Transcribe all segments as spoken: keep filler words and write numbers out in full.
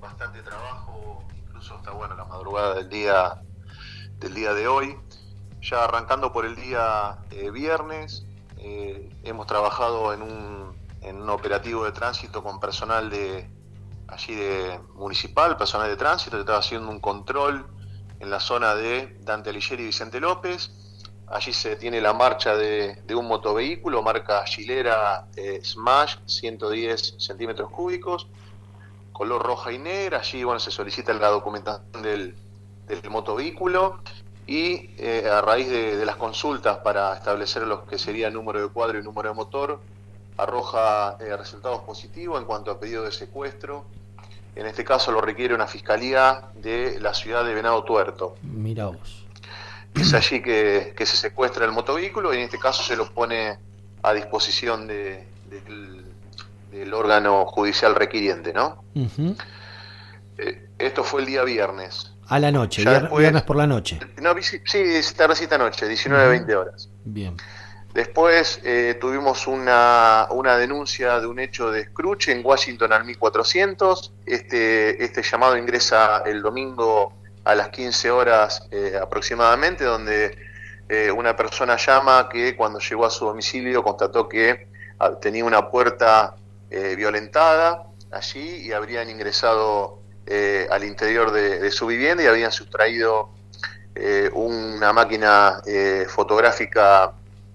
bastante trabajo, incluso hasta bueno la madrugada del día del día de hoy. Ya arrancando por el día eh, viernes, eh, hemos trabajado en un, en un operativo de tránsito con personal de allí de municipal, personal de tránsito, que estaba haciendo un control en la zona de Dante Alighieri y Vicente López. Allí se detiene la marcha de, de un motovehículo, marca Gilera eh, Smash, ciento diez centímetros cúbicos, color roja y negra. Allí bueno, se solicita la documentación del, del motovehículo y eh, a raíz de, de las consultas para establecer lo que sería el número de cuadro y número de motor, arroja eh, resultados positivos en cuanto a pedido de secuestro. En este caso lo requiere una fiscalía de la ciudad de Venado Tuerto. Mirá vos. Es allí que, que se secuestra el motovehículo y en este caso se lo pone a disposición de, de, del, del órgano judicial requiriente, ¿no? Uh-huh. Eh, esto fue el día viernes. A la noche, vier, después, viernes por la noche. No, sí, tardecita noche, diecinueve a veinte horas. Bien. Después eh, tuvimos una, una denuncia de un hecho de escruche en Washington al mil cuatrocientos. Este, este llamado ingresa el domingo a las quince horas eh, aproximadamente, donde eh, una persona llama que cuando llegó a su domicilio constató que ah, tenía una puerta eh, violentada allí y habrían ingresado eh, al interior de, de su vivienda y habían sustraído eh, una máquina eh, fotográfica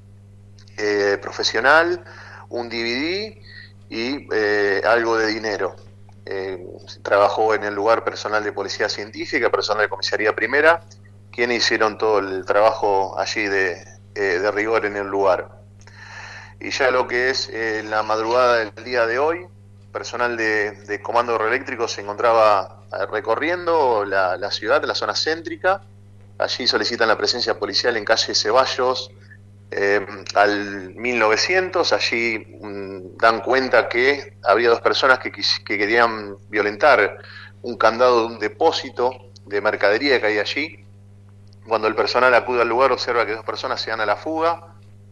eh, profesional, un D V D y eh, algo de dinero. Eh, trabajó en el lugar personal de policía científica, personal de comisaría primera, quienes hicieron todo el trabajo allí de, eh, de rigor en el lugar. Y ya lo que es eh, la madrugada del día de hoy, personal de, de comando eléctrico se encontraba recorriendo la, la ciudad, la zona céntrica. Allí solicitan la presencia policial en calle Ceballos eh, al mil novecientos. Allí mmm, dan cuenta que había dos personas que, que querían violentar un candado de un depósito de mercadería que hay allí. Cuando el personal acude al lugar observa que dos personas se dan a la fuga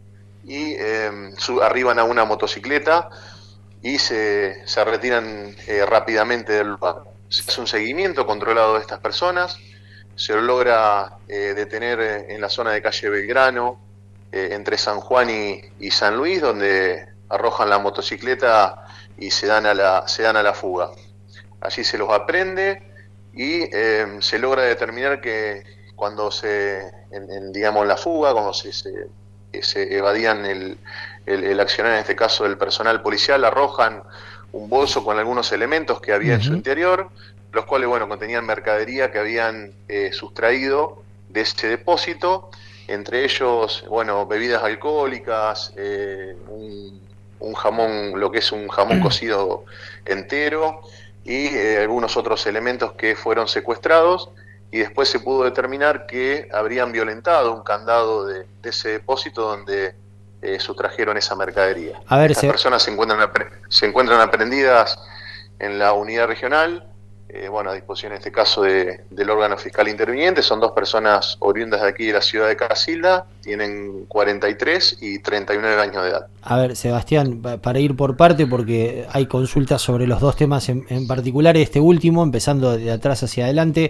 y eh, sub, arriban a una motocicleta y se, se retiran eh, rápidamente del lugar. Se hace un seguimiento controlado de estas personas, se logra eh, detener en la zona de calle Belgrano, eh, entre San Juan y, y San Luis, donde arrojan la motocicleta y se dan a la, se dan a la fuga. Allí se los aprende y eh, se logra determinar que cuando se, en, en, digamos, la fuga, cuando se, se, se evadían el, el, el accionar, en este caso del personal policial, arrojan un bolso con algunos elementos que había uh-huh. en su interior, los cuales, bueno, contenían mercadería que habían eh, sustraído de ese depósito, entre ellos, bueno, bebidas alcohólicas, eh, un, un jamón, lo que es un jamón cocido entero, y eh, algunos otros elementos que fueron secuestrados, y después se pudo determinar que habrían violentado un candado de, de ese depósito donde eh, sustrajeron esa mercadería. A ver, Estas se... personas se encuentran, se encuentran aprendidas en la unidad regional, eh, bueno, a disposición en este caso de, del órgano fiscal interviniente. Son dos personas oriundas de aquí de la ciudad de Casilda, tienen cuarenta y tres y treinta y nueve años de edad. A ver, Sebastián, para ir por parte, porque hay consultas sobre los dos temas en, en particular, este último, empezando de atrás hacia adelante.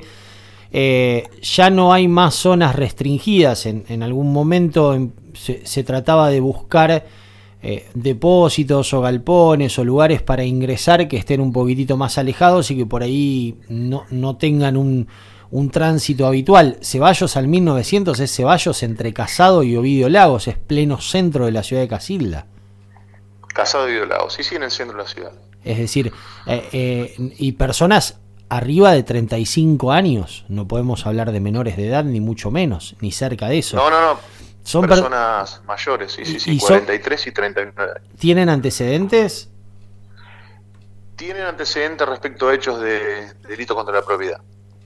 Eh, ya no hay más zonas restringidas. En, en algún momento en, se, se trataba de buscar eh, depósitos o galpones o lugares para ingresar que estén un poquitito más alejados y que por ahí no, no tengan un, un tránsito habitual. Ceballos al mil novecientos es Ceballos entre Casado y Ovidio Lagos, es pleno centro de la ciudad de Casilda. Casado y Ovidio Lagos, sí, sí, en el centro de la ciudad. Es decir, eh, eh, y personas arriba de treinta y cinco años, no podemos hablar de menores de edad, ni mucho menos, ni cerca de eso. No, no, no, son personas per... mayores, sí, sí, sí, y cuarenta y tres son... y treinta y nueve. ¿Tienen antecedentes? Tienen antecedentes respecto a hechos de, de delito contra la propiedad.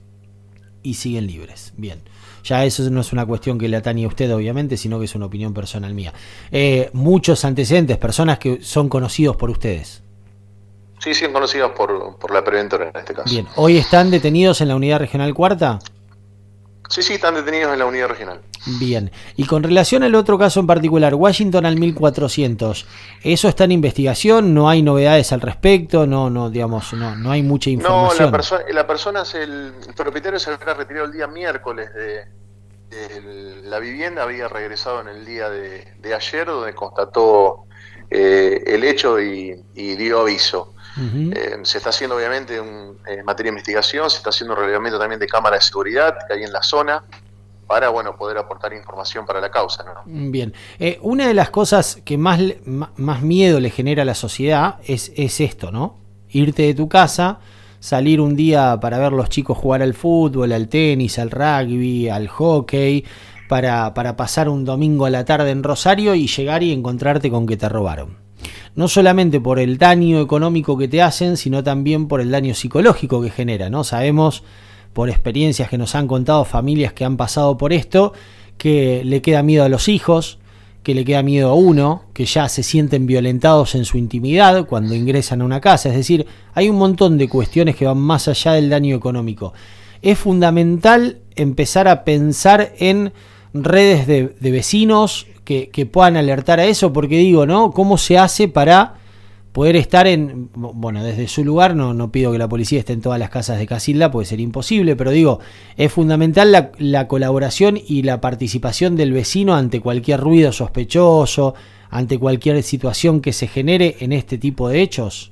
Y siguen libres, bien. Ya eso no es una cuestión que le atañe a usted, obviamente, sino que es una opinión personal mía. Eh, muchos antecedentes, personas que son conocidos por ustedes. Sí, sí, conocidos por, por la preventora en este caso. Bien, ¿hoy están detenidos en la unidad regional cuarta? Sí, sí, están detenidos en la unidad regional. Bien. Y con relación al otro caso en particular, Washington al mil cuatrocientos, ¿eso está en investigación? ¿No hay novedades al respecto? No, no, digamos, no, no hay mucha información. No, la persona, la persona es el, el propietario se había retirado el día miércoles de, de la vivienda, había regresado en el día de, de ayer, donde constató eh, el hecho y, y dio aviso. Uh-huh. Eh, se está haciendo obviamente un, en materia de investigación, se está haciendo un relevamiento también de cámaras de seguridad que hay en la zona para, bueno, poder aportar información para la causa, ¿no? Bien, eh, una de las cosas que más, más miedo le genera a la sociedad es, es esto, ¿no? Irte de tu casa, salir un día para ver los chicos jugar al fútbol, al tenis, al rugby, al hockey, para, para pasar un domingo a la tarde en Rosario y llegar y encontrarte con que te robaron. No solamente por el daño económico que te hacen, sino también por el daño psicológico que genera, ¿no? Sabemos por experiencias que nos han contado familias que han pasado por esto, que le queda miedo a los hijos, que le queda miedo a uno, que ya se sienten violentados en su intimidad cuando ingresan a una casa. Es decir, hay un montón de cuestiones que van más allá del daño económico. Es fundamental empezar a pensar en redes de, de vecinos que, que puedan alertar a eso, porque digo, ¿no? ¿Cómo se hace para poder estar en, bueno, desde su lugar, no, no pido que la policía esté en todas las casas de Casilda, puede ser imposible, pero digo, es fundamental la, la colaboración y la participación del vecino ante cualquier ruido sospechoso, ante cualquier situación que se genere en este tipo de hechos?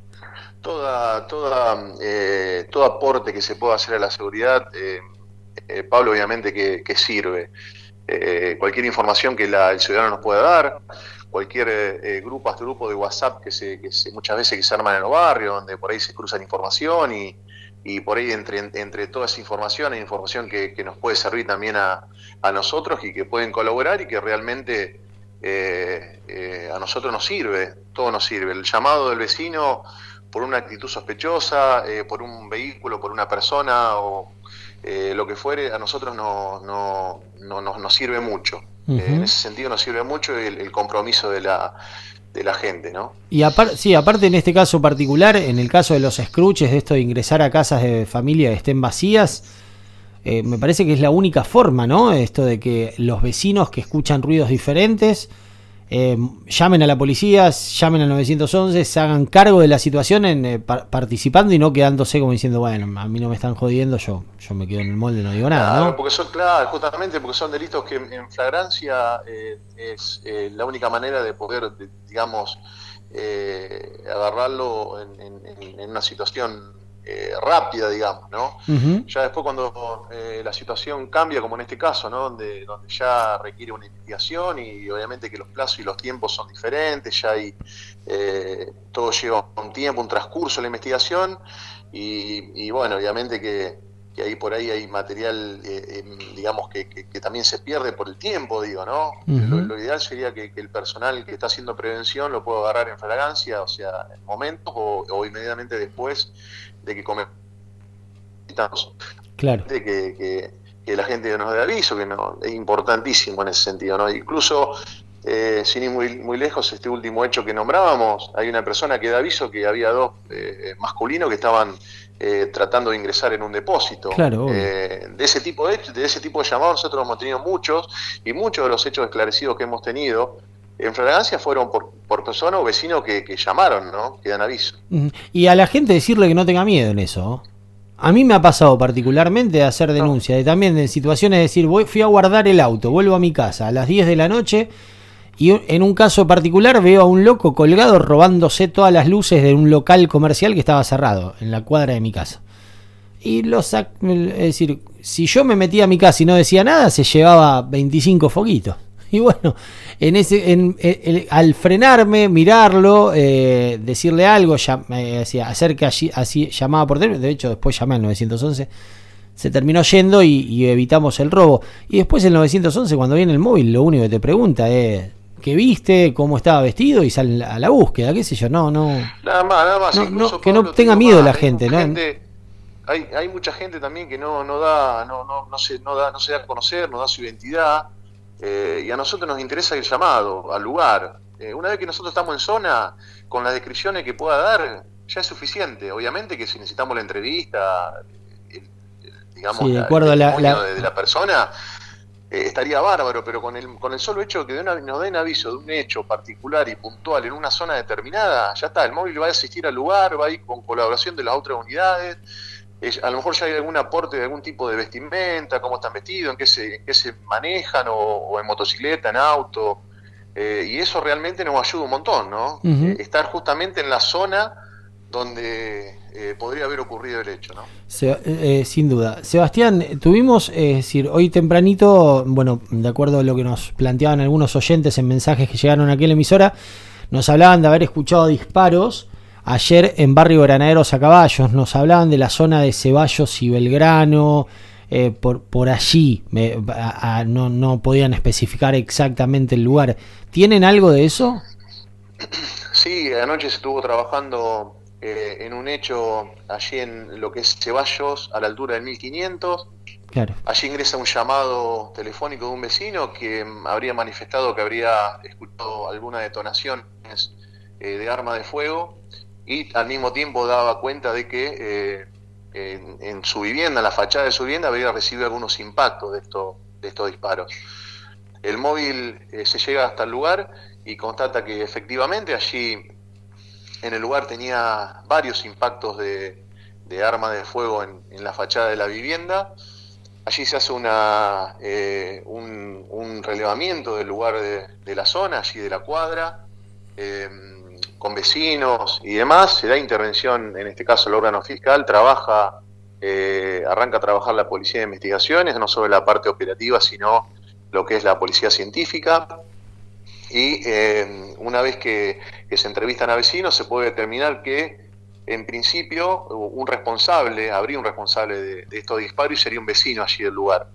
Toda, toda, eh, todo aporte que se pueda hacer a la seguridad, eh, eh, Pablo, obviamente que, que sirve. Eh, cualquier información que la, el ciudadano nos pueda dar, cualquier eh, grupo, hasta grupo de WhatsApp que se, que se muchas veces que se arman en los barrios, donde por ahí se cruzan información y, y por ahí entre, entre toda esa información hay información que, que nos puede servir también a, a nosotros y que pueden colaborar y que realmente eh, eh, a nosotros nos sirve, todo nos sirve. El llamado del vecino por una actitud sospechosa, eh, por un vehículo, por una persona o eh, lo que fuere, a nosotros no, no, no, no, nos sirve mucho. Uh-huh. Eh, en ese sentido nos sirve mucho el, el compromiso de la, de la gente, ¿no? Y aparte, sí, aparte en este caso particular, en el caso de los escruches, de esto de ingresar a casas de familia que estén vacías, eh, me parece que es la única forma, ¿no? Esto de que los vecinos que escuchan ruidos diferentes eh, llamen a la policía, llamen al nueve once, se hagan cargo de la situación en, eh, par- participando y no quedándose como diciendo, bueno, a mí no me están jodiendo, yo yo me quedo en el molde, no digo nada, claro, ¿no? Porque son, claro, justamente porque son delitos que en flagrancia eh, es eh, la única manera de poder, de, digamos, eh, agarrarlo en, en, en una situación eh, rápida, digamos, ¿no? Uh-huh. Ya después cuando eh, la situación cambia, como en este caso, ¿no? Donde, donde ya requiere una investigación y obviamente que los plazos y los tiempos son diferentes, ya hay, eh, todo lleva un tiempo, un transcurso la investigación y, y bueno, obviamente que que ahí por ahí hay material, eh, eh, digamos, que, que, que también se pierde por el tiempo, digo, ¿no? Uh-huh. Lo, lo ideal sería que, que el personal que está haciendo prevención lo pueda agarrar en flagrancia, o sea, en momentos o, o inmediatamente después de que cometamos. Claro. De que, que, que la gente nos dé aviso, que no, es importantísimo en ese sentido, ¿no? Incluso, eh, sin ir muy, muy lejos, este último hecho que nombrábamos, hay una persona que da aviso que había dos eh, masculinos que estaban Eh, tratando de ingresar en un depósito. Claro, eh, de ese tipo de de ese tipo de llamados nosotros hemos tenido muchos y muchos de los hechos esclarecidos que hemos tenido en flagrancia fueron por, por personas o vecinos que, que llamaron, ¿no? Que dan aviso. Y a la gente decirle que no tenga miedo en eso. A mí me ha pasado particularmente de hacer denuncia, no. de también de situaciones de decir, voy, fui a guardar el auto, vuelvo a mi casa a las diez de la noche y en un caso particular veo a un loco colgado robándose todas las luces de un local comercial que estaba cerrado en la cuadra de mi casa. Y lo sac- es decir, si yo me metía a mi casa y no decía nada, se llevaba veinticinco foquitos. Y bueno, en ese, en, en, en, al frenarme, mirarlo, eh, decirle algo, ya, eh, decía, hacer que allí, así llamaba por teléfono, de hecho después llamé al nueve once, se terminó yendo y, y evitamos el robo. Y después el nueve once, cuando viene el móvil, lo único que te pregunta es qué viste, cómo estaba vestido y sale a la búsqueda, qué sé yo, no, no. Nada más, nada más. No, no, que no tenga miedo la gente, ¿no? Gente, hay, hay mucha gente también que no, no da, no, no, no se, no da, no se da a conocer, no da su identidad, eh, y a nosotros nos interesa el llamado al lugar. Eh, una vez que nosotros estamos en zona, con las descripciones que pueda dar, ya es suficiente. Obviamente que si necesitamos la entrevista, el, el, digamos, sí, de la, acuerdo el a la, testimonio la... de, de la persona, eh, estaría bárbaro, pero con el, con el solo hecho de que de una, nos den aviso de un hecho particular y puntual en una zona determinada, ya está, el móvil va a asistir al lugar, va a ir con colaboración de las otras unidades, eh, a lo mejor ya hay algún aporte de algún tipo de vestimenta, cómo están vestidos, en qué se, en qué se manejan, o, o en motocicleta, en auto, eh, y eso realmente nos ayuda un montón, ¿no? Uh-huh. Eh, estar justamente en la zona donde eh, podría haber ocurrido el hecho, ¿no? Se, eh, sin duda. Sebastián, tuvimos, eh, es decir, hoy tempranito, bueno, de acuerdo a lo que nos planteaban algunos oyentes en mensajes que llegaron aquí a la emisora, nos hablaban de haber escuchado disparos ayer en Barrio Granaderos a Caballos, nos hablaban de la zona de Ceballos y Belgrano, eh, por, por allí, me, a, a, no, no podían especificar exactamente el lugar. ¿Tienen algo de eso? Sí, anoche se estuvo trabajando eh, en un hecho allí en lo que es Ceballos, a la altura del mil quinientos. Claro. Allí ingresa un llamado telefónico de un vecino que habría manifestado que habría escuchado alguna detonación eh, de arma de fuego, y al mismo tiempo daba cuenta de que eh, en, en su vivienda, en la fachada de su vivienda, habría recibido algunos impactos de, esto, de estos disparos. El móvil eh, se llega hasta el lugar y constata que efectivamente allí en el lugar tenía varios impactos de, de arma de fuego en, en la fachada de la vivienda. Allí se hace una, eh, un, un relevamiento del lugar de, de la zona, allí de la cuadra, eh, con vecinos y demás. Se da intervención, en este caso el órgano fiscal, trabaja, eh, arranca a trabajar la policía de investigaciones, no solo la parte operativa, sino lo que es la policía científica. Y eh, una vez que, que se entrevistan a vecinos, se puede determinar que en principio un responsable, habría un responsable de, de estos disparos, y sería un vecino allí del lugar.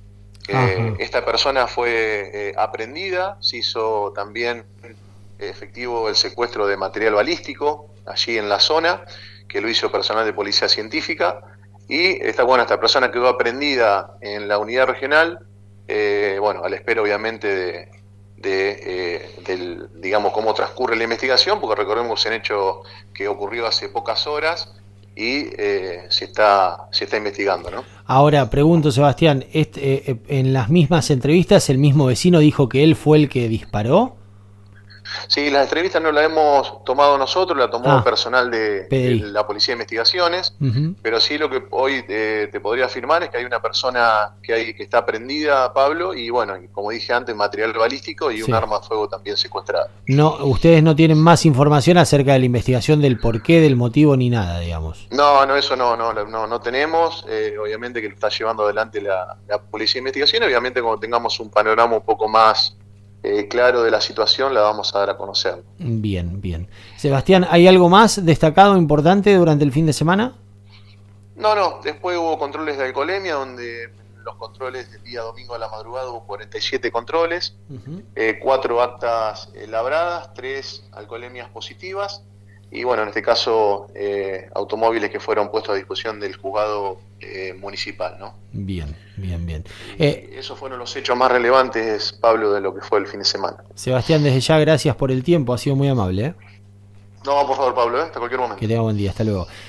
Eh, esta persona fue eh, aprendida, se hizo también efectivo el secuestro de material balístico allí en la zona, que lo hizo personal de policía científica, y esta, bueno, esta persona quedó aprendida en la unidad regional, eh, bueno, a la espera obviamente de, de eh, del, digamos, cómo transcurre la investigación, porque recordemos un hecho que ocurrió hace pocas horas y eh, se está se está investigando, ¿no? Ahora, pregunto, Sebastián, este, eh, en las mismas entrevistas el mismo vecino dijo que él fue el que disparó. Sí, las entrevistas no las hemos tomado nosotros, la tomó ah, personal de, de la Policía de Investigaciones, uh-huh. Pero sí lo que hoy eh, te podría afirmar es que hay una persona que hay que está prendida, Pablo, y bueno, como dije antes, material balístico y sí. Un arma de fuego también secuestrada. No, ustedes no tienen más información acerca de la investigación del porqué, del motivo, ni nada, digamos. No, no, eso no, no, no, no tenemos. Eh, obviamente que lo está llevando adelante la, la Policía de Investigación. Obviamente cuando tengamos un panorama un poco más Eh, claro de la situación, la vamos a dar a conocer. Bien, bien. Sebastián, ¿hay algo más destacado, importante durante el fin de semana? No, no, después hubo controles de alcoholemia, donde los controles del día domingo a la madrugada hubo cuarenta y siete controles, uh-huh. eh, cuatro actas eh, labradas, tres alcoholemias positivas, y bueno, en este caso eh, automóviles que fueron puestos a disposición del juzgado eh, municipal, ¿no? Bien, bien, bien. Eh, esos fueron los hechos más relevantes, Pablo, de lo que fue el fin de semana. Sebastián, desde ya gracias por el tiempo, ha sido muy amable, ¿eh? No, por favor, Pablo, ¿eh? Hasta cualquier momento. Que tenga buen día, hasta luego.